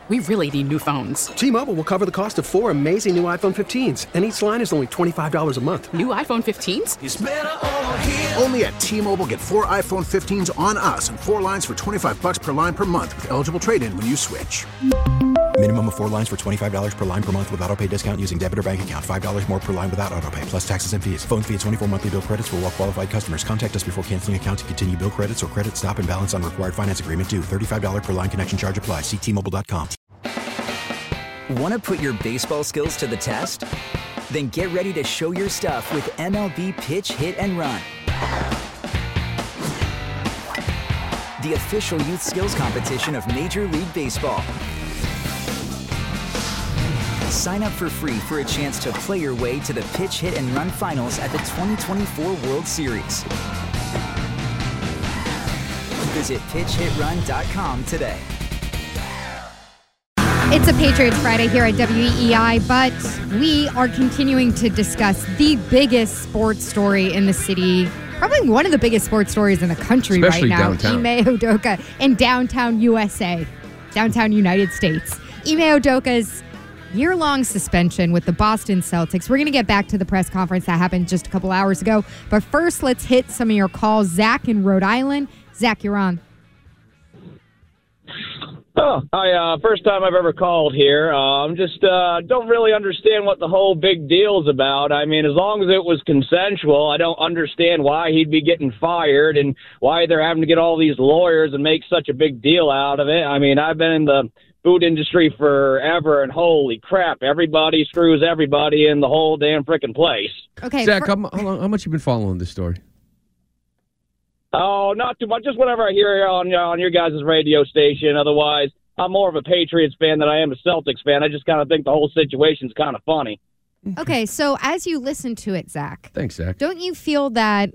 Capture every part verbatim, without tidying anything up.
we really need new phones. T-Mobile will cover the cost of four amazing new iPhone fifteens, and each line is only twenty-five dollars a month. New iPhone fifteens? It's better over here. Only at T-Mobile, get four iPhone fifteens on us and four lines for twenty-five dollars per line per month with eligible trade-in when you switch. Minimum of four lines for twenty-five dollars per line per month with autopay discount using debit or bank account. five dollars more per line without autopay, plus taxes and fees. Phone fee at twenty-four monthly bill credits for well-qualified customers. Contact us before canceling account to continue bill credits or credit stop and balance on required finance agreement due. thirty-five dollars per line connection charge applies. See T Mobile dot com. Want to put your baseball skills to the test? Then get ready to show your stuff with M L B Pitch, Hit, and Run. The official youth skills competition of Major League Baseball. Sign up for free for a chance to play your way to the Pitch, Hit, and Run finals at the twenty twenty-four World Series. Visit pitch hit run dot com today. It's a Patriots Friday here at W E E I, but we are continuing to discuss the biggest sports story in the city, probably one of the biggest sports stories in the country Especially right now. downtown. Ime Udoka in downtown U S A, downtown United States. Ime Udoka's year-long suspension with the Boston Celtics. We're going to get back to the press conference that happened just a couple hours ago, but first let's hit some of your calls. Zach in Rhode Island. Zach, you're on. Oh, hi, uh, first time I've ever called here. Uh, I'm just, uh, don't really understand what the whole big deal's about. I mean, as long as it was consensual, I don't understand why he'd be getting fired and why they're having to get all these lawyers and make such a big deal out of it. I mean, I've been in the food industry forever, and holy crap, everybody screws everybody in the whole damn frickin' place. Okay, Zach, for- how, how, long, how much you been following this story? Oh, not too much. Just whenever I hear it on, on your guys' radio station. Otherwise, I'm more of a Patriots fan than I am a Celtics fan. I just kind of think the whole situation's kind of funny. Okay, so as you listen to it, Zach, Thanks, Zach. don't you feel that,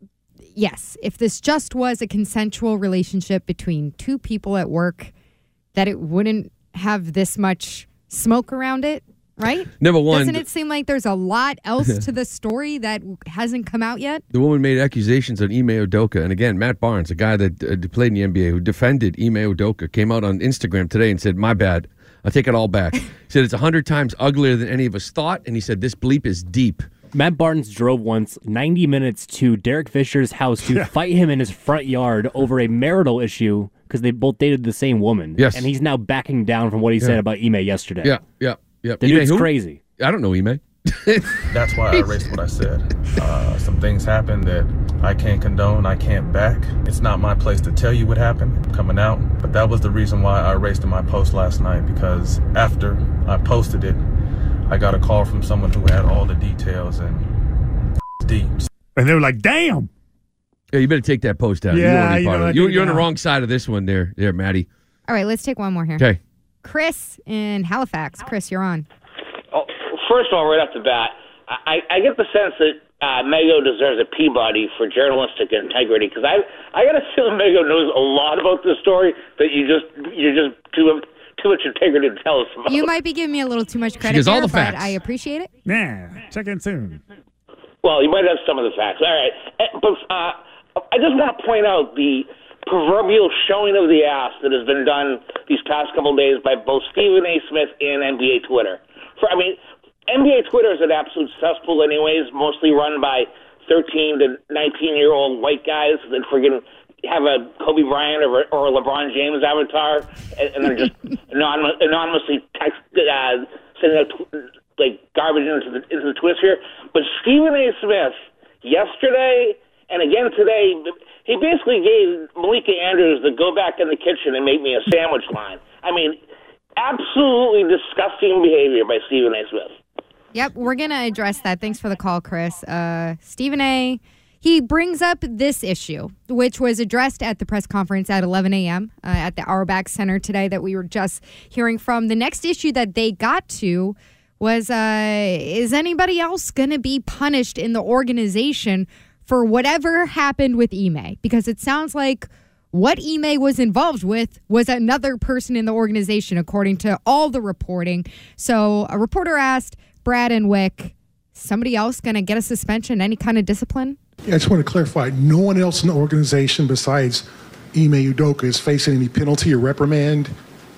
yes, if this just was a consensual relationship between two people at work, that it wouldn't have this much smoke around it, right? Number one, Doesn't it seem like there's a lot else to the story that hasn't come out yet? the woman made accusations on Ime Udoka. And again, Matt Barnes, a guy that uh, played in the N B A who defended Ime Udoka, came out on Instagram today and said, my bad. I take it all back. He said it's one hundred times uglier than any of us thought. And he said this bleep is deep. Matt Barnes drove once ninety minutes to Derek Fisher's house to fight him in his front yard over a marital issue because they both dated the same woman. Yes. And he's now backing down from what he Yeah. said about Ime yesterday. Yeah, yeah, yeah. The Ime dude's who? crazy. I don't know Ime. That's why I erased what I said. Uh, some things happened that I can't condone, I can't back. It's not my place to tell you what happened coming out, but that was the reason why I erased my post last night, because after I posted it, I got a call from someone who had all the details and deep. And they were like, damn. Yeah, you better take that post down. Yeah, you you don't know, want I to be part of it. You're, do you're on the now. wrong side of this one there, there, Maddie. All right, let's take one more here. Okay. Chris in Halifax. Chris, you're on. Oh, first of all, right off the bat, I, I get the sense that uh, Mego deserves a Peabody for journalistic integrity, because I I got a feeling Mego knows a lot about this story that you just you're just too too much integrity to tell us about. You might be giving me a little too much credit gives all there, the but facts. I appreciate it. Yeah, check in soon. Well, you might have some of the facts. All right, Eh, but uh, I just want to point out the proverbial showing of the ass that has been done these past couple of days by both Stephen A. Smith and N B A Twitter. For I mean, N B A Twitter is an absolute cesspool anyways, mostly run by thirteen to nineteen-year-old white guys that friggin' have a Kobe Bryant or, or a LeBron James avatar, and, and then just anonymous, anonymously text, uh, sending out tw- like garbage into the, into the Twitter. But Stephen A. Smith, yesterday and again today, he basically gave Malika Andrews the go back in the kitchen and make me a sandwich line. I mean, absolutely disgusting behavior by Stephen A. Smith. Yep, we're going to address that. Thanks for the call, Chris. Uh, Stephen A., he brings up this issue, which was addressed at the press conference at eleven a.m. Uh, at the Auerbach Center today that we were just hearing from. The next issue that they got to was, uh, is anybody else going to be punished in the organization for whatever happened with Ime? Because it sounds like what Ime was involved with was another person in the organization, according to all the reporting. So a reporter asked Brad and Wick, somebody else going to get a suspension, any kind of discipline? Yeah, I just want to clarify, no one else in the organization besides Ime Udoka is facing any penalty or reprimand.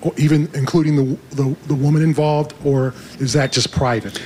or even including the, the, the woman involved, or is that just private?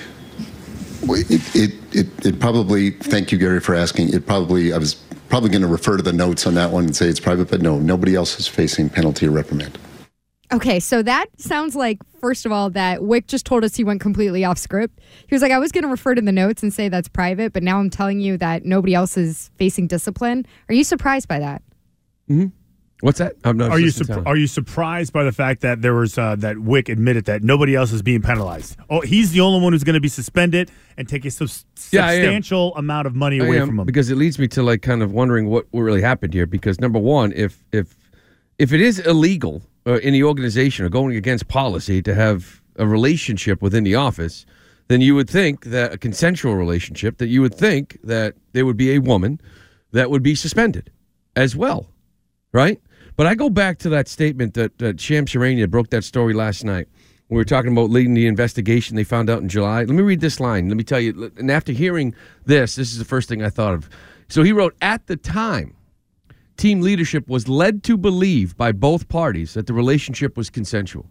Well, It, it, it, it probably, thank you, Gary, for asking. It probably, I was probably going to refer to the notes on that one and say it's private, but no, nobody else is facing penalty or reprimand. Okay, so that sounds like, first of all, that Wick just told us he went completely off script. He was like, I was going to refer to the notes and say that's private, but now I'm telling you that nobody else is facing discipline. Are you surprised by that? Mm-hmm. What's that? I'm not Are you listening to surp- him. are you surprised by the fact that there was uh, that Wick admitted that nobody else is being penalized? Oh, he's the only one who's going to be suspended and take a sub- Yeah, I am. substantial amount of money I away am, from him. because it leads me to like kind of wondering what, what really happened here. Because number one, if if if it is illegal uh, in the organization or going against policy to have a relationship within the office, then you would think that a consensual relationship, that you would think that there would be a woman that would be suspended as well, right? But I go back to that statement that, that Sham Charania broke that story last night. We were talking about leading the investigation they found out in July. Let me read this line. Let me tell you, and after hearing this, this is the first thing I thought of. So he wrote, at the time, team leadership was led to believe by both parties that the relationship was consensual.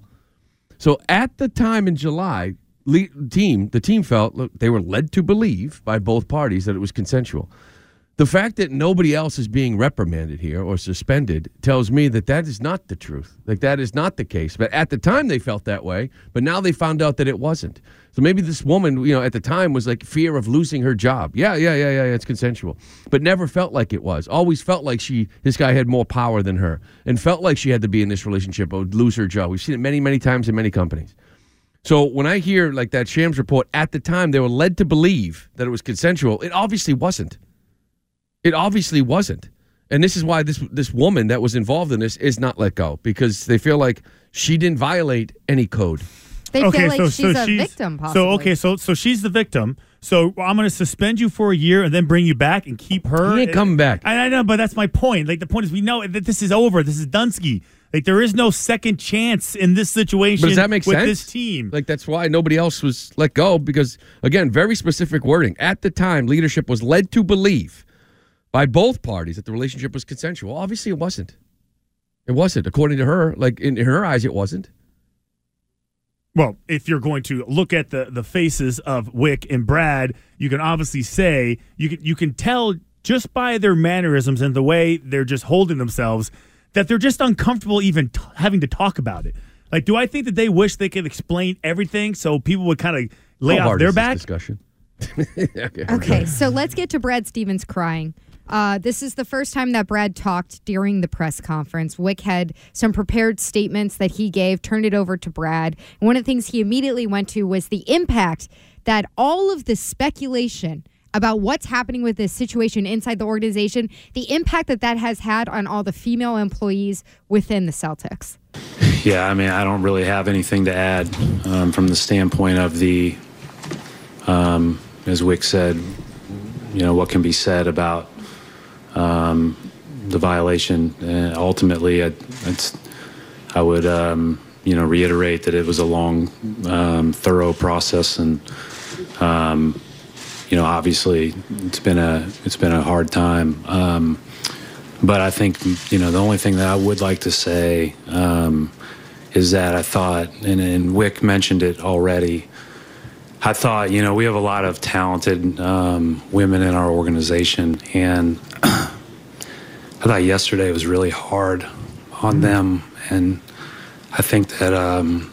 So at the time in July, le- team the team felt look, they were led to believe by both parties that it was consensual. The fact that nobody else is being reprimanded here or suspended tells me that that is not the truth. Like, that is not the case. But at the time, they felt that way. But now they found out that it wasn't. So maybe this woman, you know, at the time was like fear of losing her job. Yeah, yeah, yeah, yeah, yeah, it's consensual. But never felt like it was. Always felt like she, this guy had more power than her and felt like she had to be in this relationship or would lose her job. We've seen it many, many times in many companies. So when I hear like that Shams report, at the time, they were led to believe that it was consensual. It obviously wasn't. It obviously wasn't. And this is why this this woman that was involved in this is not let go, because they feel like she didn't violate any code. They okay, feel like so, she's so a she's, victim, possibly. So, okay, so so she's the victim. So I'm going to suspend you for a year and then bring you back and keep her. He ain't coming back. I, I know, but that's my point. Like, the point is we know that this is over. This is Dunsky. Like, there is no second chance in this situation But does that make with sense? this team. Like, that's why nobody else was let go, because, again, very specific wording. At the time, leadership was led to believe by both parties that the relationship was consensual. Obviously, it wasn't. It wasn't. According to her, like, in, in her eyes, it wasn't. Well, if you're going to look at the, the faces of Wick and Brad, you can obviously say, you can, you can tell just by their mannerisms and the way they're just holding themselves that they're just uncomfortable even t- having to talk about it. Like, do I think that they wish they could explain everything so people would kind of lay How off hard their is this back? discussion? okay. Okay, so let's get to Brad Stevens crying. Uh, this is the first time that Brad talked during the press conference. Wick had some prepared statements that he gave, turned it over to Brad. And one of the things he immediately went to was the impact that all of the speculation about what's happening with this situation inside the organization, the impact that that has had on all the female employees within the Celtics. Yeah, I mean, I don't really have anything to add um, from the standpoint of the, um, as Wick said, you know, what can be said about um, the violation. Uh, ultimately, I, it's, I would, um, you know, reiterate that it was a long, um, thorough process, and, um, you know, obviously, it's been a it's been a hard time. Um, but I think, you know, the only thing that I would like to say um, is that I thought, and, and Wick mentioned it already, I thought, you know, we have a lot of talented um, women in our organization, and I thought yesterday was really hard on them, and I think that, um,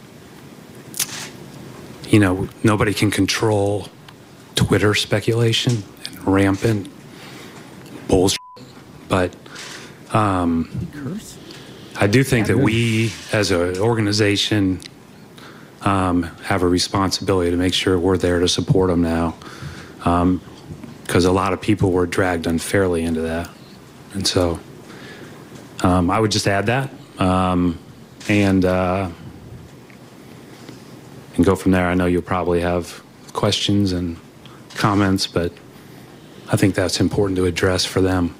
you know, nobody can control Twitter speculation and rampant bullshit, but um, I do think that we, as an organization, um, have a responsibility to make sure we're there to support them now, because um, a lot of people were dragged unfairly into that, and so um, I would just add that um, and uh, and go from there. I know you'll probably have questions and comments, but I think that's important to address for them.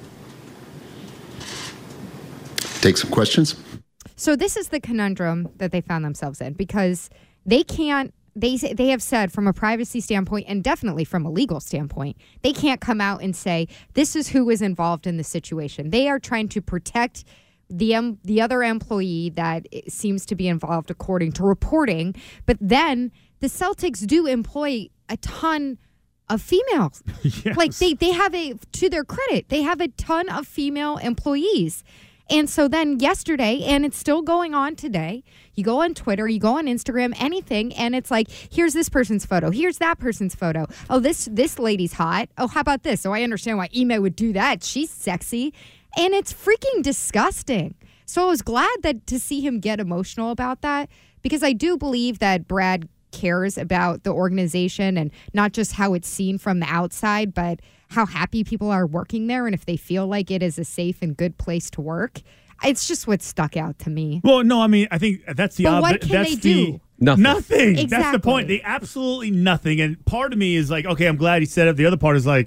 Take some questions. So this is the conundrum that they found themselves in, because they can't, they they have said from a privacy standpoint and definitely from a legal standpoint, they can't come out and say, this is who is involved in the situation. They are trying to protect the um, the other employee that seems to be involved according to reporting. But then the Celtics do employ a ton of females. Yes. Like they, they have a, to their credit, they have a ton of female employees. And so then yesterday, and it's still going on today, you go on Twitter, you go on Instagram, anything, and it's like, here's this person's photo, here's that person's photo. Oh, this this lady's hot. Oh, how about this? So I understand why Ime would do that. She's sexy. And it's freaking disgusting. So I was glad that to see him get emotional about that, because I do believe that Brad cares about the organization and not just how it's seen from the outside, but how happy people are working there and if they feel like it is a safe and good place to work. It's just what stuck out to me. Well, no, I mean, I think that's the But ob- what can that's they the do? Nothing. Nothing. Exactly. That's the point. They absolutely nothing. And part of me is like, okay, I'm glad he said it. The other part is like,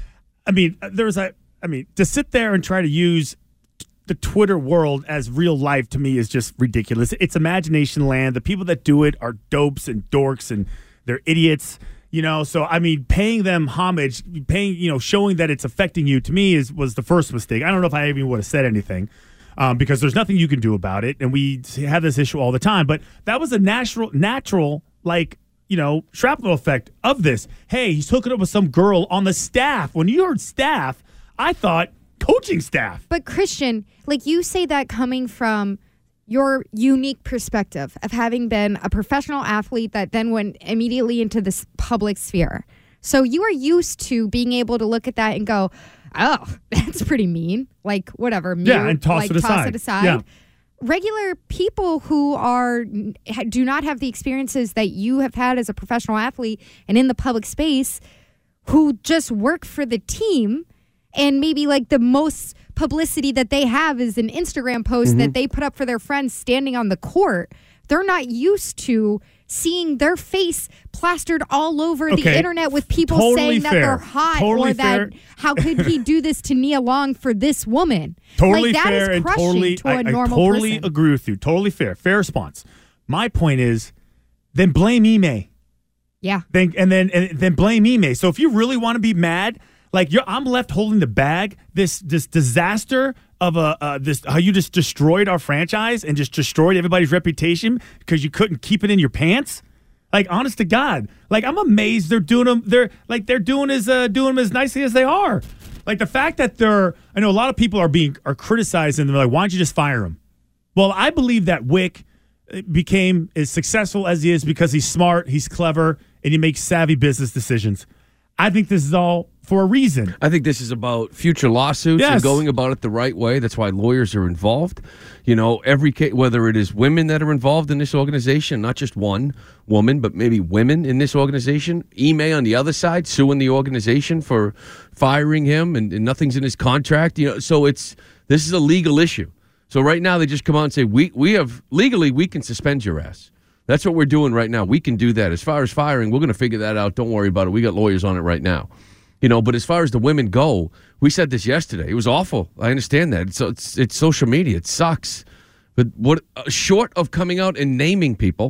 I mean, there's a, I mean, to sit there and try to use the Twitter world as real life to me is just ridiculous. It's imagination land. The people that do it are dopes and dorks and they're idiots, you know. So I mean, paying them homage, paying, you know, showing that it's affecting you to me is was the first mistake. I don't know if I even would have said anything um, because there's nothing you can do about it, and we have this issue all the time. But that was a natural, natural, like, you know, shrapnel effect of this. Hey, he's hooking up with some girl on the staff. When you heard staff, I thought coaching staff. But Christian, like you say that coming from your unique perspective of having been a professional athlete that then went immediately into this public sphere. So you are used to being able to look at that and go, oh, that's pretty mean. Like, whatever. Mute, Yeah, and toss like, it aside. Toss it aside. Yeah. Regular people who are do not have the experiences that you have had as a professional athlete and in the public space, who just work for the team, and maybe like the most publicity that they have is an Instagram post Mm-hmm. that they put up for their friends standing on the court. They're not used to seeing their face plastered all over the Okay. internet with people Totally saying that fair. they're hot Totally or that fair. how could he do this to Nia Long for this woman? Totally like, that fair is and crushing totally, to a I, I normal totally person. agree with you. Totally fair. Fair response. My point is, then blame Ime. Yeah. Then and then and then blame Ime. So if you really want to be mad, like you're, I'm left holding the bag. This this disaster of a uh, this how you just destroyed our franchise and just destroyed everybody's reputation because you couldn't keep it in your pants. Like, honest to God, like I'm amazed they're doing them. They're like they're doing as uh, doing them as nicely as they are. Like the fact that they're, I know a lot of people are being are criticizing them. They're like, why don't you just fire him? Well, I believe that Wick became as successful as he is because he's smart, he's clever, and he makes savvy business decisions. I think this is all for a reason. I think this is about future lawsuits Yes. and going about it the right way. That's why lawyers are involved. You know, every case, whether it is women that are involved in this organization, not just one woman, but maybe women in this organization. Ime on the other side suing the organization for firing him, and, and nothing's in his contract. You know, so it's this is a legal issue. So right now they just come out and say we we have legally we can suspend your ass. That's what we're doing right now. We can do that. As far as firing, we're going to figure that out. Don't worry about it. We got lawyers on it right now. You know, but as far as the women go, we said this yesterday. It was awful. I understand that. It's it's, it's social media. It sucks. But what uh, short of coming out and naming people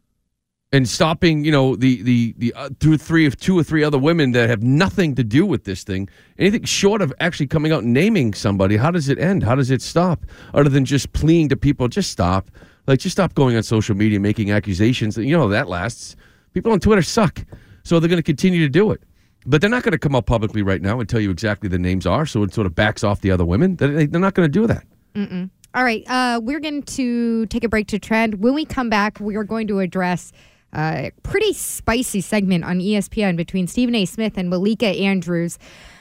and stopping, you know, the the the uh, two, three of two or three other women that have nothing to do with this thing, anything short of actually coming out and naming somebody, how does it end? How does it stop? Other than just pleading to people, just stop. Like, just stop going on social media making accusations. You know how that lasts. People on Twitter suck. So they're going to continue to do it. But they're not going to come out publicly right now and tell you exactly the names are, so it sort of backs off the other women. They're not going to do that. Mm-mm. All right, uh, we're going to take a break to trend. When we come back, we are going to address a pretty spicy segment on E S P N between Stephen A. Smith and Malika Andrews.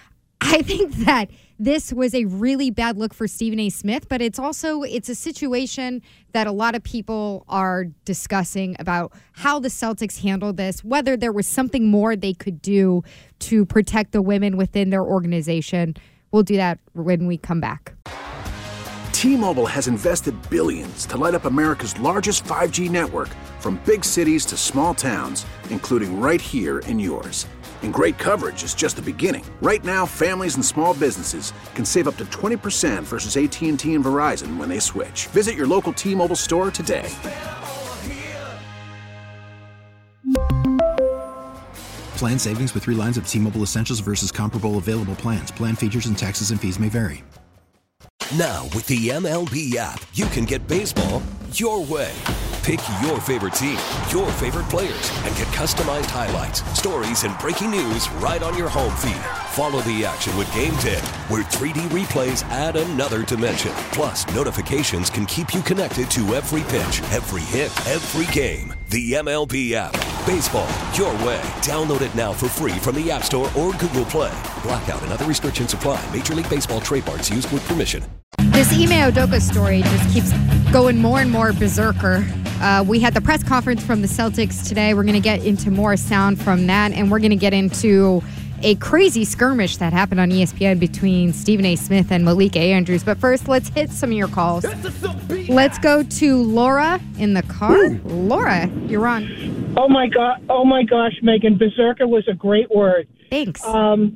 I think that this was a really bad look for Stephen A. Smith, but it's also it's a situation that a lot of people are discussing about how the Celtics handled this, whether there was something more they could do to protect the women within their organization. We'll do that when we come back. T-Mobile has invested billions to light up America's largest five G network, from big cities to small towns, including right here in yours. And great coverage is just the beginning. Right now, families and small businesses can save up to twenty percent versus A T and T and Verizon when they switch. Visit your local T-Mobile store today. Plan savings with three lines of T-Mobile Essentials versus comparable available plans. Plan features and taxes and fees may vary. Now, with the M L B app, you can get baseball your way. Pick your favorite team, your favorite players, and get customized highlights, stories, and breaking news right on your home feed. Follow the action with Game ten, where three D replays add another dimension. Plus, notifications can keep you connected to every pitch, every hit, every game. The M L B app. Baseball your way. Download it now for free from the App Store or Google Play. Blackout and other restrictions apply. Major League Baseball trademarks used with permission. This Ime Udoka story just keeps going more and more berserker. Uh, we had the press conference from the Celtics today. We're going to get into more sound from that, and we're going to get into a crazy skirmish that happened on E S P N between Stephen A. Smith and Malik A. Andrews. But first, let's hit some of your calls. Let's go to Laura in the car. Ooh. Laura, you're on. Oh, my God. Oh, my gosh, Megan. Berserker was a great word. Thanks. Um,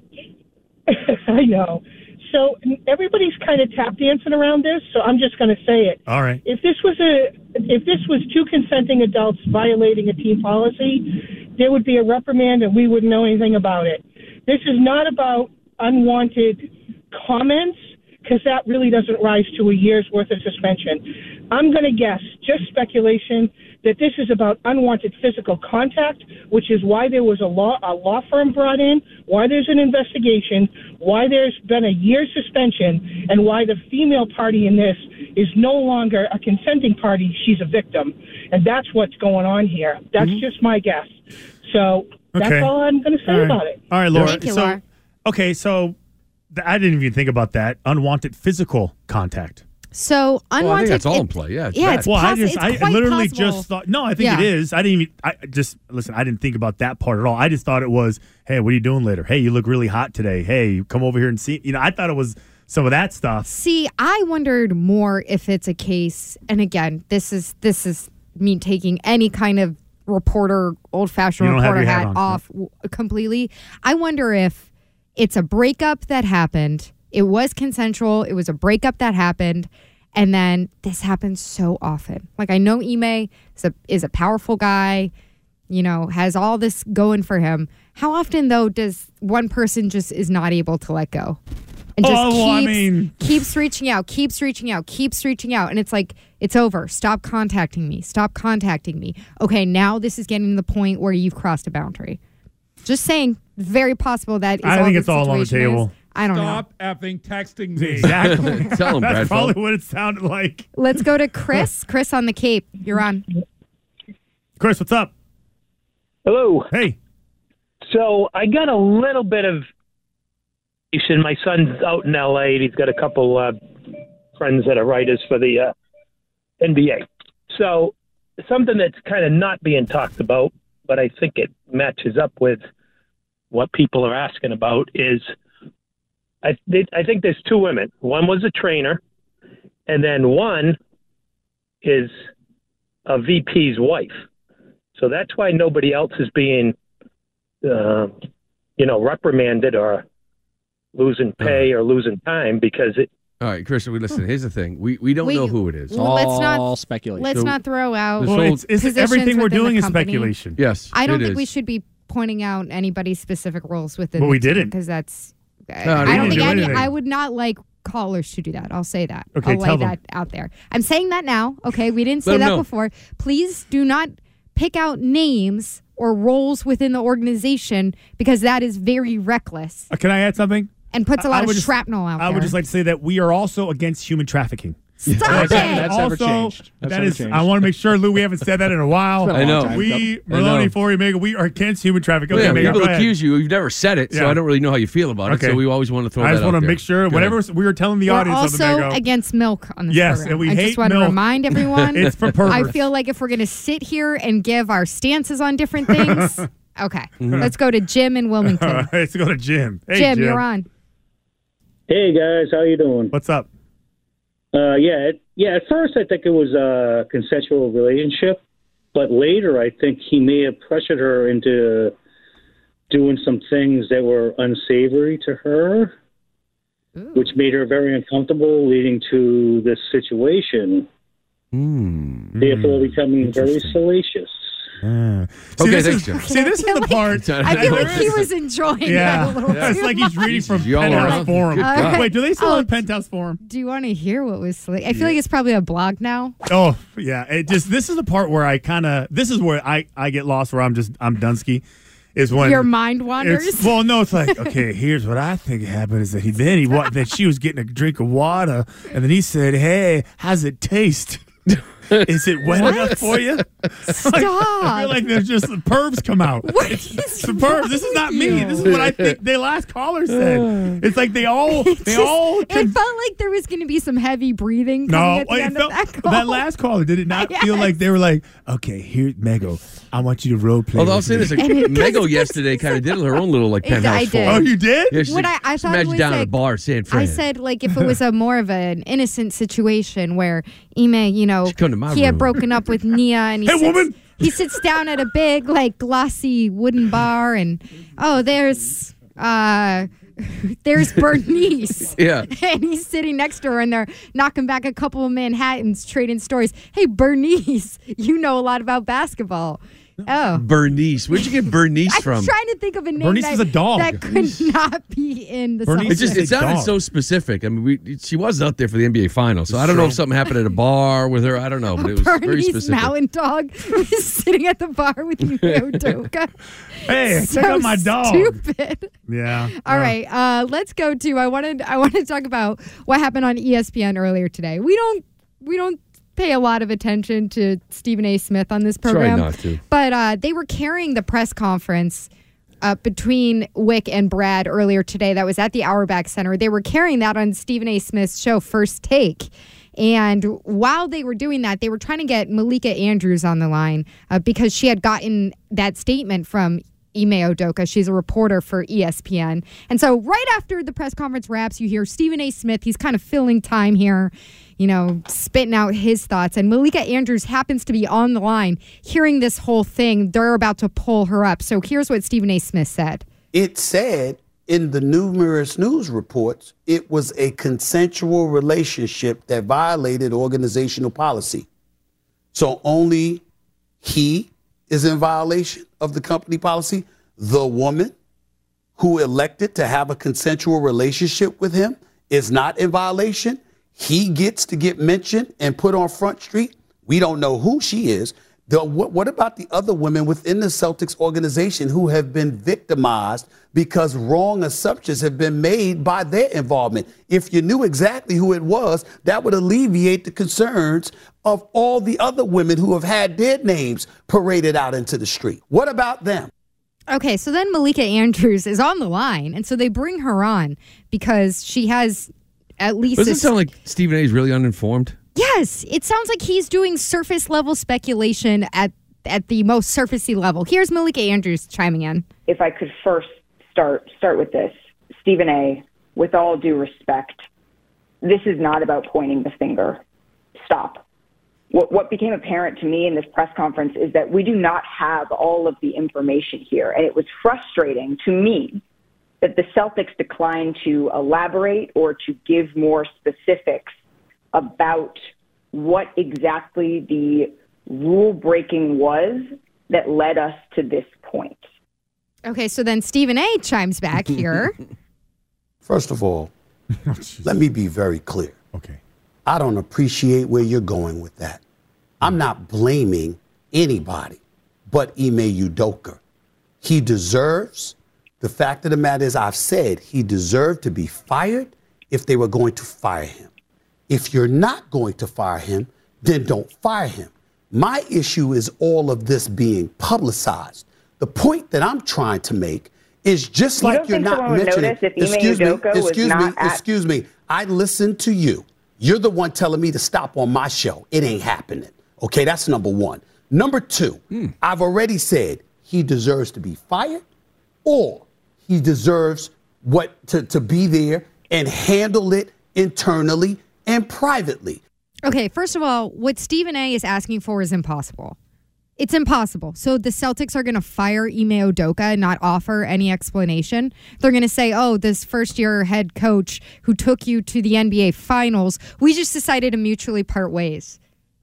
I know. So everybody's kind of tap dancing around this, so I'm just going to say it. All right. If this was a, if this was two consenting adults violating a team policy, there would be a reprimand and we wouldn't know anything about it. This is not about unwanted comments, because that really doesn't rise to a year's worth of suspension. I'm going to guess, just speculation, that this is about unwanted physical contact, which is why there was a law a law firm brought in, why there's an investigation, why there's been a year's suspension, and why the female party in this is no longer a consenting party. She's a victim. And that's what's going on here. That's mm-hmm. just my guess. So that's okay. all I'm going to say all right. about it. All right, Laura. Thank you, so, Laura. Okay, so th- I didn't even think about that. Unwanted physical contact. So unwanted. Well, I think that's all it, in play. Yeah. It's yeah. bad. It's well, poss- I just, it's I literally possible. just thought. No, I think yeah. it is. I didn't even. I just listen. I didn't think about that part at all. I just thought it was, hey, what are you doing later? Hey, you look really hot today. Hey, come over here and see. You know, I thought it was some of that stuff. See, I wondered more if it's a case. And again, this is this is me taking any kind of reporter, old-fashioned reporter hat, hat off w- completely. I wonder if it's a breakup that happened. It was consensual. It was a breakup that happened. And then this happens so often. Like, I know Ime is a, is a powerful guy, you know, has all this going for him. How often, though, does one person just is not able to let go? And just oh, keeps, well, I mean... keeps reaching out, keeps reaching out, keeps reaching out. And it's like, it's over. Stop contacting me. Stop contacting me. Okay, now this is getting to the point where you've crossed a boundary. Just saying, very possible that is I all think the it's all on the table. Is. I don't Stop know. effing texting me. Exactly. Tell him, That's Brad. probably what it sounded like. Let's go to Chris. Chris on the Cape. You're on. Chris, what's up? Hello. Hey. So I got a little bit of. My son's out in L A and he's got a couple uh, friends that are writers for the uh, N B A. So something that's kind of not being talked about, but I think it matches up with what people are asking about is I, they, I think there's two women. One was a trainer, and then one is a V P's wife. So that's why nobody else is being, uh, you know, reprimanded or losing pay or losing time because it. All right, Chris, we listen. Here's the thing: we we don't Wait, know who it is. well, let's not- All speculation. Let's So- not throw out. This Well, whole- it's, it's positions everything we're within the doing is company. speculation. Yes, I don't it think is. we should be pointing out anybody's specific roles within. But the we team, didn't. because that's. No, I we don't didn't think do any. anything. I would not like callers to do that. I'll say that. Okay, I'll lay tell them. that out there. I'm saying that now. Okay, we didn't Let say them that know. before. Please do not pick out names or roles within the organization because that is very reckless Uh, can I add something? and puts a I- lot I of would just- shrapnel out I there. would just like to say that we are also against human trafficking. Stop That's- it. that's never also, changed. That's that never is, changed. I want to make sure, Lou, we haven't said that in a while. It's been a I long know. time. We, I Merloni, know. Forey, Mega, we are against human trafficking. Okay, yeah, Mega, people go ahead. accuse you. You've never said it, so Yeah. I don't really know how you feel about Okay. it. So we always want to throw I that just want out to there. make sure, Go whatever ahead. we're telling the We're audience also of the Mega. against milk on this Yes, program. and we I hate just want to milk. remind everyone. It's for I perverts. feel like if we're going to sit here and give our stances on different things, okay, let's go to Jim in Wilmington. All right, let's go to Jim. Hey, Jim, you're on. Hey guys, how you doing? What's up? Uh, yeah, it, yeah. At first, I think it was a consensual relationship, but later, I think he may have pressured her into doing some things that were unsavory to her, Ooh. which made her very uncomfortable, leading to this situation. Mm. Therefore, becoming very salacious. Yeah. Okay, this thanks, is, John. See, this is the part. I feel like he was enjoying Yeah, that a little it's too like he's reading from Y'all Penthouse around? Forum. Good God. Wait, do they still Oh, have Penthouse Forum? Do you want to hear what was like? I feel like it's probably a blog now. Oh yeah, it just this is the part where I kind of this is where I I get lost where I'm just I'm Dunsky. Is when Your mind wanders. It's, well, no, it's like okay. Here's what I think happened: is that he then he wa- that she was getting a drink of water, and then he said, "Hey, how's it taste? Is it wet What? enough for you?" Stop. Like, I feel like there's just the pervs come out. It's, it's the pervs. This is not me. This is what I think the last caller said. It's like they all they Just- all. it felt like there was going to be some heavy breathing coming No, at the it end felt, of that call. that last caller did it not feel Yes. like they were like, okay, here, Mego, I want you to role play. Although I'll with say me. this, like, Mego yesterday kind of did her own little like It- I penthouse did. forum. Oh, you did? Yeah, she's What like, I- I just thought it imagine was down at a like- bar, San Fran. I said, like, if it was a more of an innocent situation where Ime, you know, come to my he had room. broken up with Nia and he Hey, sits, woman! he sits down at a big, like, glossy wooden bar and, oh, there's, uh, there's Bernice. Yeah. And he's sitting next to her and they're knocking back a couple of Manhattans, trading stories. Hey, Bernice, you know a lot about basketball. Oh. Bernice. Where'd you get Bernice I'm from? trying to think of a name Bernice that, is a dog. that could not be in the Bernice It just it a sounded dog. so specific. I mean, we she was out there for the N B A Finals, so I don't know if something happened at a bar with her. I don't know, but it was very Bernice specific. Mountain Dog is sitting at the bar with Ime Udoka. Hey, So check out my dog. Stupid. Yeah. All right, uh, let's go to. I wanted. I wanted to talk about what happened on E S P N earlier today. We don't. We don't pay a lot of attention to Stephen A. Smith on this program. Try not to. But uh, they were carrying the press conference uh, between Wick and Brad earlier today. That was at the Auerbach Center. They were carrying that on Stephen A. Smith's show, First Take. And while they were doing that, they were trying to get Malika Andrews on the line uh, because she had gotten that statement from Ime Udoka. She's a reporter for E S P N. And so right after the press conference wraps, you hear Stephen A. Smith. He's kind of filling time here, you know, spitting out his thoughts. And Malika Andrews happens to be on the line hearing this whole thing. They're about to pull her up. So here's what Stephen A. Smith said. It said in the numerous news reports, it was a consensual relationship that violated organizational policy. So only he is in violation of the company policy. The woman who elected to have a consensual relationship with him is not in violation. He gets to get mentioned and put on Front Street. We don't know who she is. The, what, what about the other women within the Celtics organization who have been victimized because wrong assumptions have been made by their involvement? If you knew exactly who it was, that would alleviate the concerns of all the other women who have had their names paraded out into the street. What about them? Okay, so then Malika Andrews is on the line. And so they bring her on because she has at least... Doesn't a- it sound like Stephen A. is really uninformed? Yes, it sounds like he's doing surface level speculation at at the most surfacey level. Here's Malika Andrews chiming in. If I could first start start with this, Stephen A., with all due respect, this is not about pointing the finger. Stop. What, what became apparent to me in this press conference is that we do not have all of the information here, and it was frustrating to me that the Celtics declined to elaborate or to give more specifics about what exactly the rule breaking was that led us to this point. Okay, so then Stephen A. chimes back here. First of all, let me be very clear. Okay. I don't appreciate where you're going with that. I'm not blaming anybody but Ime Udoka. He deserves, the fact of the matter is, I've said he deserved to be fired if they were going to fire him. If you're not going to fire him, then don't fire him. My issue is all of this being publicized. The point that I'm trying to make is just You like don't you're think not someone would mentioning. notice if Ime Excuse me, Udoka was excuse me, not at- excuse me. I listened to you. You're the one telling me to stop on my show. It ain't happening. Okay, that's number one. Number two, I've already said he deserves to be fired or he deserves what to, to be there and handle it internally and privately. Okay, first of all, what Stephen A. is asking for is impossible. It's impossible. So the Celtics are going to fire Ime Udoka and not offer any explanation. They're going to say, oh, this first-year head coach who took you to the N B A Finals, we just decided to mutually part ways. Like,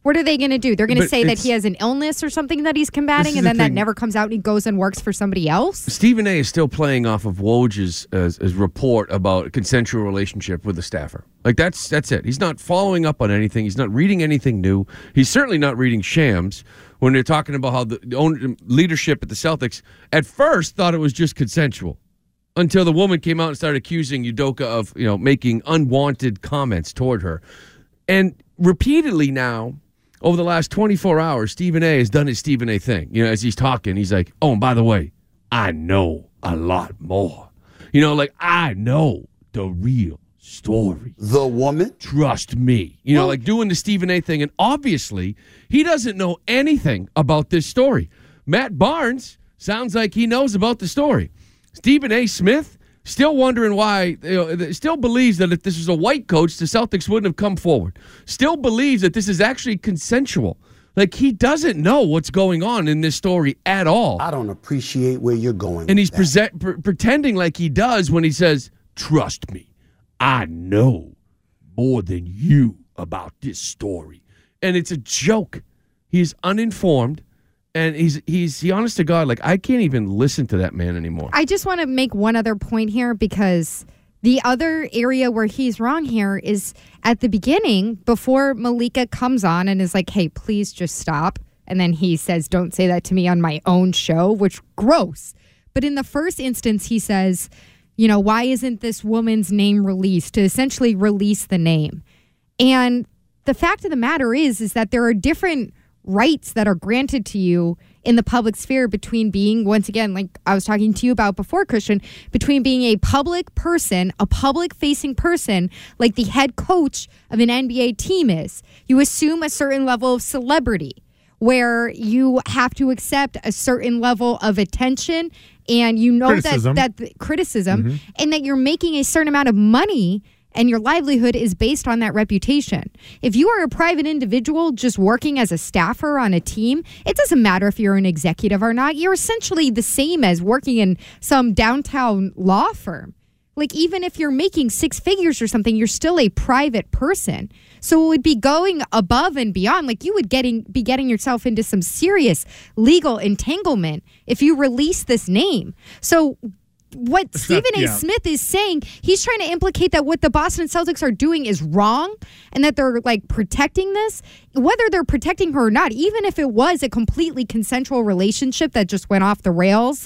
What are they going to do? They're going to But say that it's- he has an illness or something that he's combating, is and the then that thing. never comes out and he goes and works for somebody else? Stephen A. is still playing off of Woj's uh, his report about a consensual relationship with a staffer. Like, that's that's it. He's not following up on anything. He's not reading anything new. He's certainly not reading Shams when they're talking about how the, the own, leadership at the Celtics at first thought it was just consensual until the woman came out and started accusing Udoka of, you know, making unwanted comments toward her. And repeatedly now, over the last twenty-four hours, Stephen A. has done his Stephen A. thing. You know, as he's talking, he's like, oh, and by the way, I know a lot more. You know, like, I know the real story. The woman? Trust me. You know, like doing the Stephen A. thing. And obviously, he doesn't know anything about this story. Matt Barnes sounds like he knows about the story. Stephen A. Smith, still wondering why, you know, still believes that if this was a white coach, the Celtics wouldn't have come forward. Still believes that this is actually consensual. Like, he doesn't know what's going on in this story at all. I don't appreciate where you're going. And he's present, pre- pretending like he does when he says, trust me, I know more than you about this story. And it's a joke. He's uninformed. And he's he's he honest to God, like, I can't even listen to that man anymore. I just want to make one other point here, because the other area where he's wrong here is at the beginning, before Malika comes on and is like, hey, please just stop. And then he says, don't say that to me on my own show, which gross. But in the first instance, he says, you know, why isn't this woman's name released, to essentially release the name? And the fact of the matter is, is that there are different rights that are granted to you in the public sphere between being, once again, like I was talking to you about before, Christian, between being a public person, a public-facing person, like the head coach of an N B A team is. You assume a certain level of celebrity where you have to accept a certain level of attention, and you know Criticism. that, that criticism, Mhm. and that you're making a certain amount of money and your livelihood is based on that reputation. If you are a private individual just working as a staffer on a team, it doesn't matter if you're an executive or not. You're essentially the same as working in some downtown law firm. Like, even if you're making six figures or something, you're still a private person. So it would be going above and beyond. Like, you would getting be getting yourself into some serious legal entanglement if you release this name. So what It's Stephen not- A. yeah. Smith is saying, he's trying to implicate that what the Boston Celtics are doing is wrong and that they're like protecting this, whether they're protecting her or not, even if it was a completely consensual relationship that just went off the rails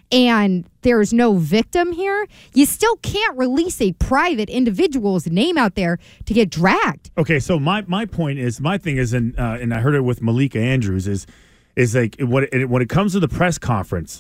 and there's no victim here, you still can't release a private individual's name out there to get dragged. Okay, so my, my point is, my thing is, and uh, and I heard it with Malika Andrews, is is like when it, when it comes to the press conference,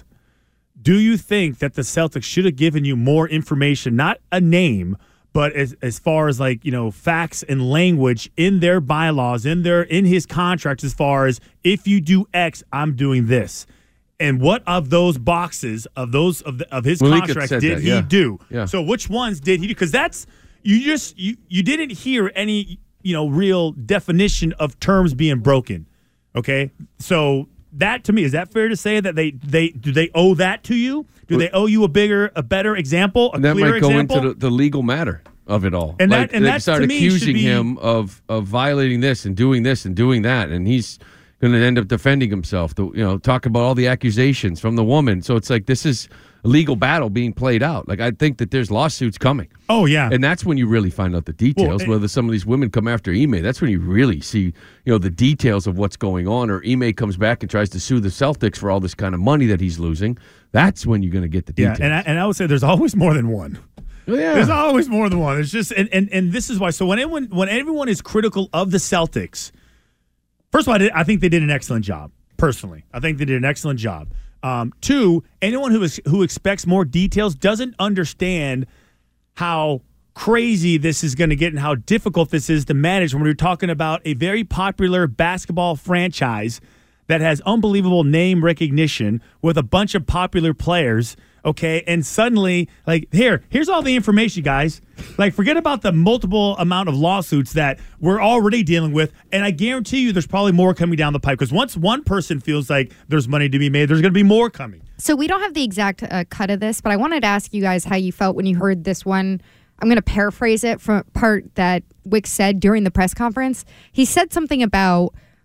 do you think that the Celtics should have given you more information, not a name, but as as far as like, you know, facts and language in their bylaws, in their in his contract, as far as if you do X, I'm doing this. And what of those boxes of those of the, of his Malika contract said did that, he yeah. do? Yeah. So which ones did he do? Because that's you just you you didn't hear any, you know, real definition of terms being broken. Okay, so that to me, is that fair to say that they they do they owe that to you? Do they owe you a bigger a better example? A And that clearer might go example? into the, the legal matter of it all. And that- like, and they that, start to me, should accusing be- him of of violating this and doing this and doing that, and he's going to end up defending himself. To, you know, talk about all the accusations from the woman. So it's like this is a legal battle being played out. Like, I think that there's lawsuits coming. Oh yeah, and that's when you really find out the details. Well, whether some of these women come after Ime, that's when you really see, you know, the details of what's going on. Or Ime comes back and tries to sue the Celtics for all this kind of money that he's losing. That's when you're going to get the Yeah, details. and I, and I would say there's always more than one. Yeah. There's always more than one. It's just and, and, and this is why. So when anyone when everyone is critical of the Celtics, first of all, I, did, I think they did an excellent job. Personally, I think they did an excellent job. Um, two, anyone who is who expects more details doesn't understand how crazy this is going to get and how difficult this is to manage when we're talking about a very popular basketball franchise that has unbelievable name recognition with a bunch of popular players, okay? And suddenly, like, here, here's all the information, guys. Like, forget about the multiple amount of lawsuits that we're already dealing with, and I guarantee you there's probably more coming down the pipe, because once one person feels like there's money to be made, there's going to be more coming. So we don't have the exact uh, cut of this, but I wanted to ask you guys how you felt when you heard this one. I'm going to paraphrase it from part that Wick said during the press conference. He said something about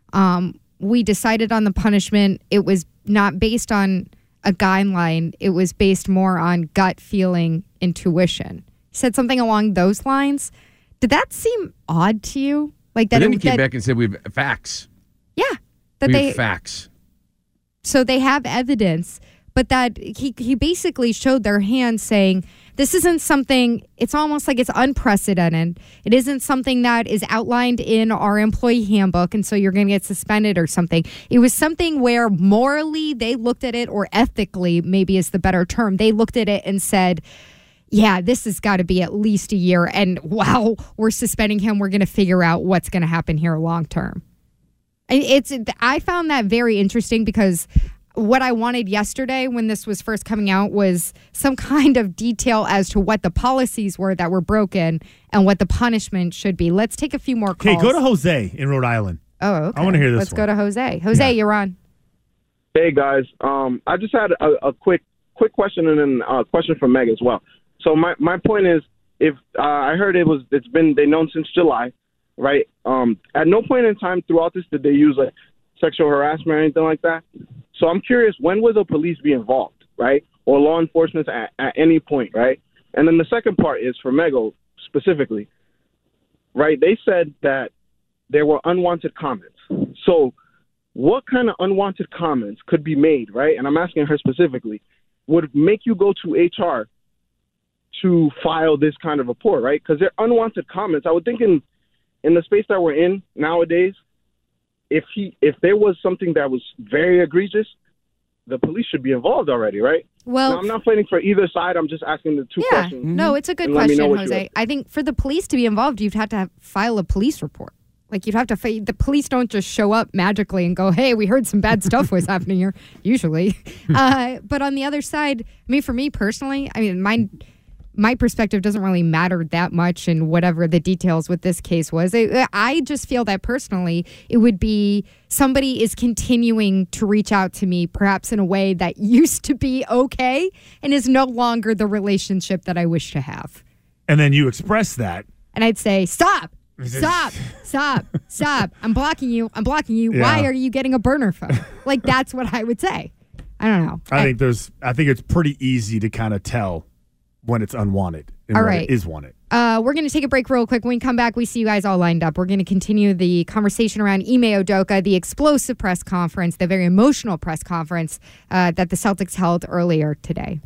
Um, we decided on the punishment. It was not based on a guideline. It was based more on gut feeling, intuition. He said something along those lines. Did that seem odd to you? Like that? But then it, he came that, back and said we have facts. Yeah, that we they have facts. So they have evidence, but that he he basically showed their hand saying, this isn't something, it's almost like it's unprecedented. It isn't something that is outlined in our employee handbook, and so you're going to get suspended or something. It was something where morally they looked at it, or ethically maybe is the better term. They looked at it and said, yeah, this has got to be at least a year, and wow, we're suspending him. We're going to figure out what's going to happen here long term. It's I found that very interesting because what I wanted yesterday when this was first coming out was some kind of detail as to what the policies were that were broken and what the punishment should be. Let's take a few more calls. Okay, go to Jose in Rhode Island. Oh, okay. I want to hear this Let's one. go to Jose. Jose, yeah. You're on. Hey, guys. Um, I just had a, a quick quick question and then a question for Meg as well. So my, my point is, if uh, I heard it was it's been they known since July, right? Um, at no point in time throughout this did they use like sexual harassment or anything like that. So I'm curious, when will the police be involved, right? Or law enforcement at, at any point, right? And then the second part is for Mego specifically, right? They said that there were unwanted comments. So what kind of unwanted comments could be made, right? And I'm asking her specifically, would make you go to H R to file this kind of report, right? Because they're unwanted comments. I would think in, in the space that we're in nowadays, if he if there was something that was very egregious, the police should be involved already, right? Well, now, I'm not fighting for either side. I'm just asking the two yeah, questions. no, it's a good and let me know question, what you Jose. I think for the police to be involved, you'd have to have, file a police report. Like you'd have to, fi- the police don't just show up magically and go, hey, we heard some bad stuff was happening here, usually. Uh, but on the other side, I mean, for me personally, I mean, mine, my perspective doesn't really matter that much in whatever the details with this case was. I, I just feel that personally, it would be somebody is continuing to reach out to me, perhaps in a way that used to be okay and is no longer the relationship that I wish to have. And then you express that. And I'd say, stop. Stop, stop, stop. I'm blocking you. I'm blocking you. Yeah. Why are you getting a burner phone? Like, that's what I would say. I don't know. I, I think there's, I think it's pretty easy to kind of tell when it's unwanted and all when right. it is wanted. Uh, we're going to take a break real quick. When we come back, we see you guys all lined up. We're going to continue the conversation around Ime Udoka, the explosive press conference, the very emotional press conference uh, that the Celtics held earlier today.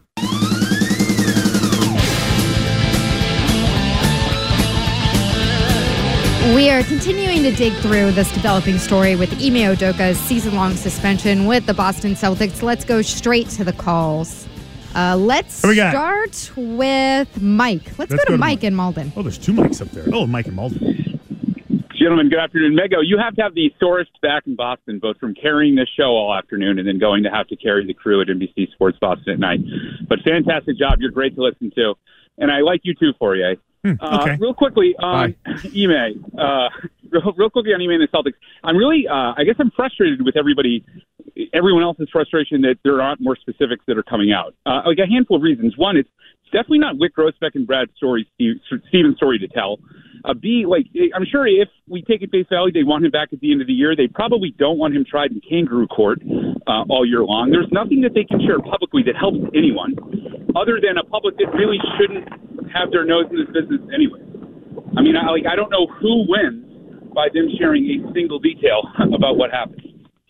We are continuing to dig through this developing story with Ime Udoka's season-long suspension with the Boston Celtics. Let's go straight to the calls. Uh, let's What we got? start with Mike. Let's, go, to Mike in Malden. Oh, there's two mics up there. Oh, Mike in Malden. Gentlemen, good afternoon. Mego, you have to have the sorest back in Boston, both from carrying this show all afternoon and then going to have to carry the crew at N B C Sports Boston at night. But fantastic job. You're great to listen to. And I like you too, Fourier. Hmm, okay. uh, real quickly on Ime, uh, real, real quickly on Ime and the Celtics. I'm really, uh, I guess I'm frustrated with everybody, everyone else's frustration that there aren't more specifics that are coming out. Uh, like a handful of reasons. One, it's definitely not Wick Grossbeck and Brad's story, Steve, Steven's story to tell. Uh, B, like, I'm sure if we take it face value, they want him back at the end of the year. They probably don't want him tried in kangaroo court uh, all year long. There's nothing that they can share publicly that helps anyone other than a public that really shouldn't have their nose in this business anyway. I mean, I, like, I don't know who wins by them sharing a single detail about what happened.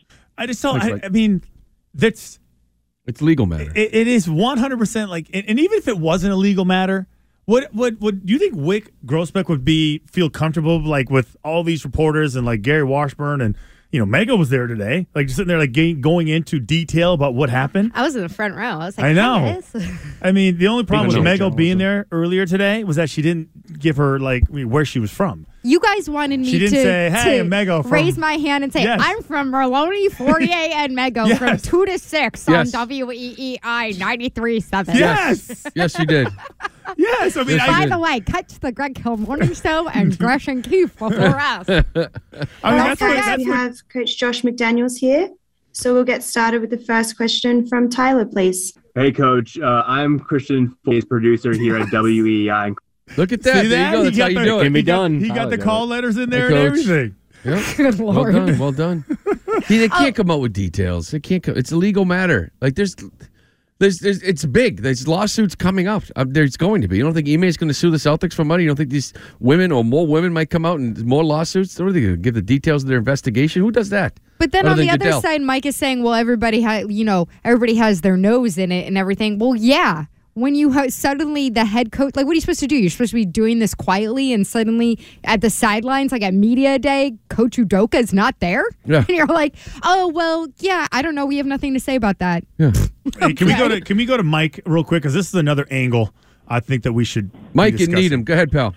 I just don't, I, I mean, that's... It's legal matter. It, it is one hundred percent like, and, and even if it wasn't a legal matter, What what would do you think Wick Grossbeck would be feel comfortable like with all these reporters and like Gary Washburn and you know Mego was there today, like just sitting there like getting, going into detail about what happened? I was in the front row. I was like, I know. Hey, guys. I mean, the only problem with Even though Mego journalism. being there earlier today was that she didn't give her like I mean, where she was from. You guys wanted me She didn't to, say, "Hey, to I'm Mego from-" raise my hand and say, Yes. I'm from Merloni, Fourier, and Mego Yes. from two to six Yes. on W E E I ninety-three point seven. Yes. Yes, you did. Yes, I mean, Yes, I, By did. the way, catch the Greg Hill Morning Show and Gresh and Keefe before us. I mean, Well, that's what, guys, that's we what, have Coach Josh McDaniels here. So we'll get started with the first question from Tyler, please. Hey, Coach. Uh, I'm Christian Foy's producer here at W E I. Look at that. See There that? you go. He That's got how you the- do it. he got- He got the call letters in there Hey, and Coach. everything. Yeah. Good Well Lord. done. Well done. See, they can't come out with details. They can't. Come, it's a legal matter. Like there's, there's, there's it's big. There's lawsuits coming up. Uh, there's going to be. You don't think Ime is going to sue the Celtics for money? You don't think these women or more women might come out and more lawsuits? What are they going to give the details of their investigation? Who does that? But then Other on the than other Goodell. side, Mike is saying, well, everybody ha- you know, everybody has their nose in it and everything. Well, yeah. When you ha- suddenly the head coach, like, what are you supposed to do? You're supposed to be doing this quietly, and suddenly at the sidelines, like at media day, Coach Udoka is not there. Yeah. And you're like, oh well, yeah, I don't know. We have nothing to say about that. Yeah. Hey, can we go to can we go to Mike real quick? Because this is another angle I think that we should. be Mike and discussing. Needham. Go ahead, pal.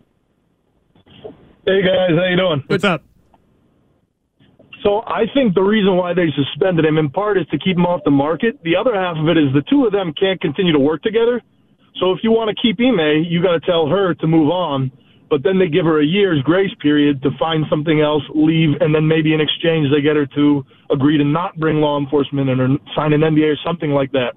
Hey guys, how you doing? What's up? So I think the reason why they suspended him in part is to keep him off the market. The other half of it is the two of them can't continue to work together. So if you want to keep Ime, you got to tell her to move on. But then they give her a year's grace period to find something else, leave, and then maybe in exchange they get her to agree to not bring law enforcement in or sign an N D A or something like that.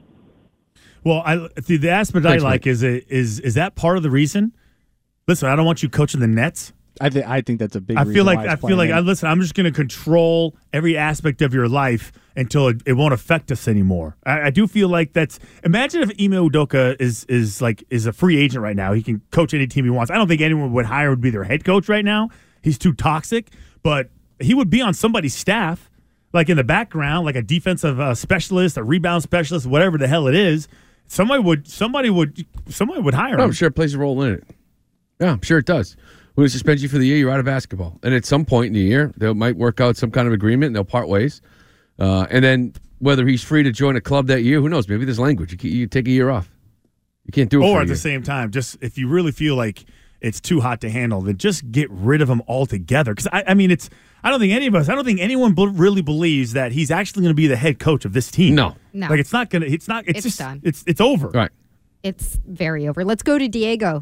Well, I see the aspect Thanks, I like is it is is that part of the reason? Listen, I don't want you coaching the Nets. I think I think that's a big. I reason feel like why I it's feel like playing I in. listen. I'm just going to control every aspect of your life until it, it won't affect us anymore. I, I do feel like that's. Imagine if Ime Udoka is is like is a free agent right now. He can coach any team he wants. I don't think anyone would hire would be their head coach right now. He's too toxic. But he would be on somebody's staff, like in the background, like a defensive uh, specialist, a rebound specialist, whatever the hell it is. Somebody would somebody would somebody would hire him. I'm sure it plays a role in it. Yeah, I'm sure it does. We're going to suspend you for the year. You're out of basketball. And at some point in the year, they might work out some kind of agreement and they'll part ways. Uh, and then whether he's free to join a club that year, who knows? Maybe there's language. You, can, you take a year off. You can't do it Or for a at the year. same time, just if you really feel like it's too hot to handle, then just get rid of him altogether. Because I, I mean, it's. I don't think any of us. I don't think anyone be- really believes that he's actually going to be the head coach of this team. No, No. Like it's not going to. It's not. It's, It's just. done. It's it's over. Right. It's very over. Let's go to Diego.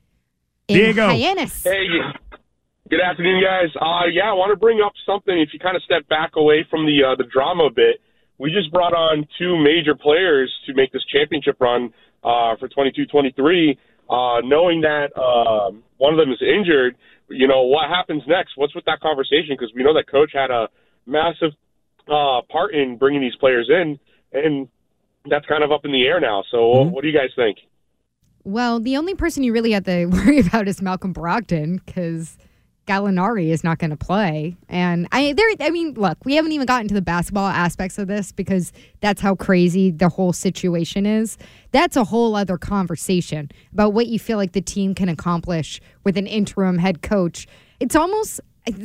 In Diego. Hyannis. Hey, good afternoon, guys. Uh, yeah, I want to bring up something. If you kind of step back away from the uh, the drama a bit, we just brought on two major players to make this championship run uh, for twenty-two twenty-three. Uh, knowing that uh, one of them is injured, you know, what happens next? What's with that conversation? Because we know that coach had a massive uh, part in bringing these players in, and that's kind of up in the air now. So Mm-hmm. what do you guys think? Well, the only person you really have to worry about is Malcolm Brogdon because Gallinari is not going to play. And I, there, I mean, look, we haven't even gotten to the basketball aspects of this because that's how crazy the whole situation is. That's a whole other conversation about what you feel like the team can accomplish with an interim head coach. It's almost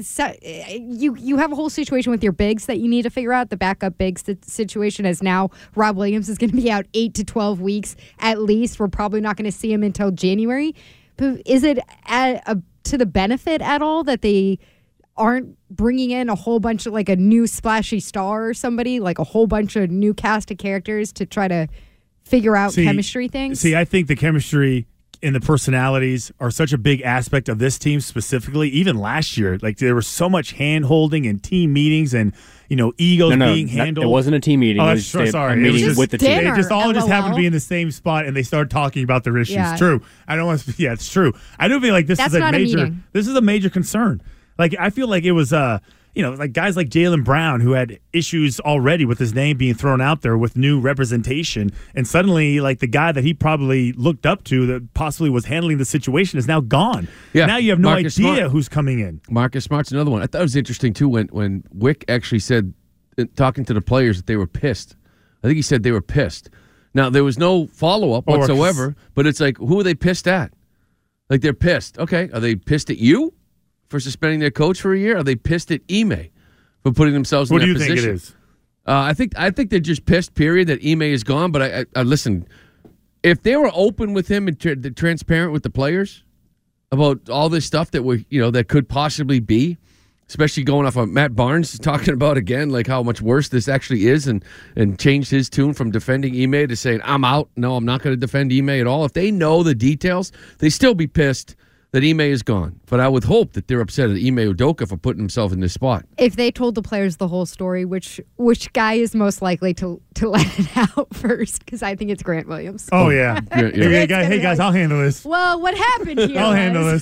you you have a whole situation with your bigs that you need to figure out. The backup bigs situation is now Rob Williams is going to be out eight to twelve weeks at least. We're probably not going to see him until January. But is it at a, to the benefit at all that they aren't bringing in a whole bunch of like a new splashy star or somebody, like a whole bunch of new cast of characters to try to figure out See- chemistry things? See, I think the chemistry and the personalities are such a big aspect of this team specifically. Even last year, like there was so much hand holding and team meetings and you know egos No, no, being not- handled. it wasn't a team meeting. Oh, It that's was true. just a- sorry, a It was meeting just- with the team. They just all just Dinner, happened to be LOL. in the same spot and they started talking about their issues. Yeah. True. I don't want to. Yeah, it's true. I do feel like this That's is a not a major. meeting. This is a major concern. Like I feel like it was. Uh, You know, like guys like Jaylen Brown who had issues already with his name being thrown out there with new representation, and suddenly, like the guy that he probably looked up to that possibly was handling the situation is now gone. Yeah, Now you have no Marcus idea Smart. who's coming in. Marcus Smart's another one. I thought it was interesting, too, when, when Wick actually said, uh, talking to the players, that they were pissed. I think he said they were pissed. Now, there was no follow-up Or- whatsoever, but it's like, who are they pissed at? Like, they're pissed. Okay, are they pissed at you for suspending their coach for a year? Are they pissed at Ime for putting themselves What in do that you think position? it is? Uh, I think I think they're just pissed. Period. That Ime is gone. But I, I, I listen. If they were open with him and tra- transparent with the players about all this stuff that we you know that could possibly be, especially going off of Matt Barnes talking about again, like how much worse this actually is, and and changed his tune from defending Ime to saying I'm out. No, I'm not going to defend Ime at all. If they know the details, they still be pissed that Ime is gone. But I would hope that they're upset at Ime Udoka for putting himself in this spot. If they told the players the whole story, which which guy is most likely to to let it out first? Because I think it's Grant Williams. Oh yeah. Yeah, yeah. Hey, guys, hey guys, I'll handle this. Well, what happened here? I'll handle was- this.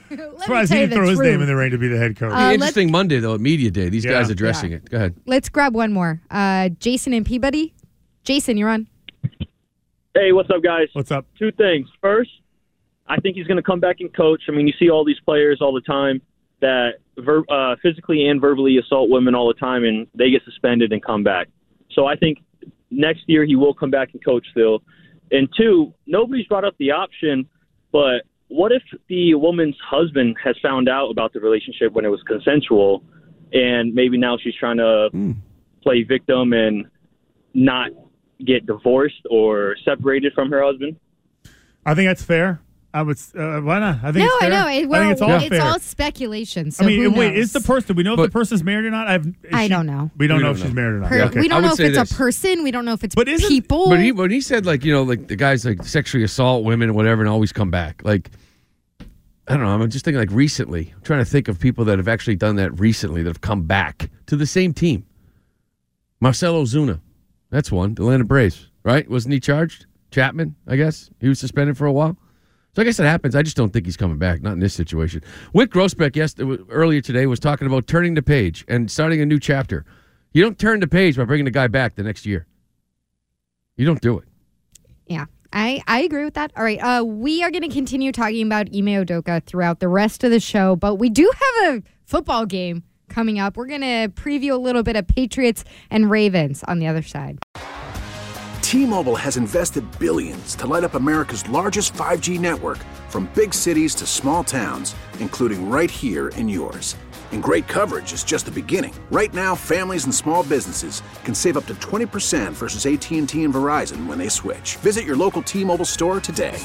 Surprised he tell you didn't the throw his truth. name in the ring to be the head coach. Uh, Be let's- interesting Monday, though, at Media Day. These Yeah. guys addressing Yeah. it. Go ahead. Let's grab one more. Uh, Jason and Peabody. Jason, you're on. Hey, what's up, guys? What's up? Two things. First, I think he's going to come back and coach. I mean, you see all these players all the time that ver- uh, physically and verbally assault women all the time, and they get suspended and come back. So I think next year he will come back and coach still. And two, nobody's brought up the option, but what if the woman's husband has found out about the relationship when it was consensual, and maybe now she's trying to mm. play victim and not get divorced or separated from her husband? I think that's fair. I would. Uh, why not? I think no, it's fair. I know. It, well, I think it's all it's fair. all speculation. So I mean, who wait, knows? is the person? Do we know if the person's married or not? I've, is I she- don't know. We don't We know don't if she's know. married or not. Per- Okay. We don't I would know if say it's this. a person. We don't know if it's But isn't- people. But he, when he said, like, you know, like the guys like sexually assault women and whatever and always come back, like, I don't know. I'm just thinking like recently. I'm trying to think of people that have actually done that recently that have come back to the same team. Marcelo Zuna. That's one. The Atlanta Braves, right? Wasn't he charged? Chapman, I guess. He was suspended for a while. So I guess it happens. I just don't think he's coming back. Not in this situation. Wick Grossbeck, yes, earlier today was talking about turning the page and starting a new chapter. You don't turn the page by bringing the guy back the next year. You don't do it. Yeah, I, I agree with that. All right, uh, we are going to continue talking about Ime Udoka throughout the rest of the show, but we do have a football game coming up. We're going to preview a little bit of Patriots and Ravens on the other side. T-Mobile has invested billions to light up America's largest five G network, from big cities to small towns, including right here in yours. And great coverage is just the beginning. Right now, families and small businesses can save up to twenty percent versus A T and T and Verizon when they switch. Visit your local T-Mobile store today.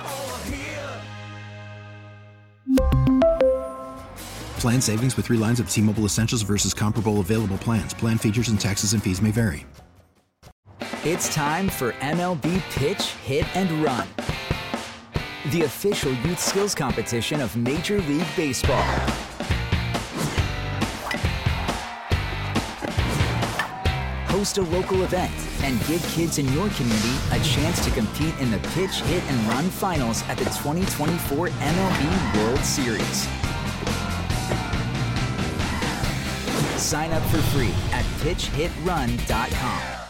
Plan savings with three lines of T-Mobile Essentials versus comparable available plans. Plan features and taxes and fees may vary. It's time for M L B Pitch, Hit, and Run, the official youth skills competition of Major League Baseball. Host a local event and give kids in your community a chance to compete in the Pitch, Hit, and Run finals at the twenty twenty-four M L B World Series. Sign up for free at pitch hit run dot com.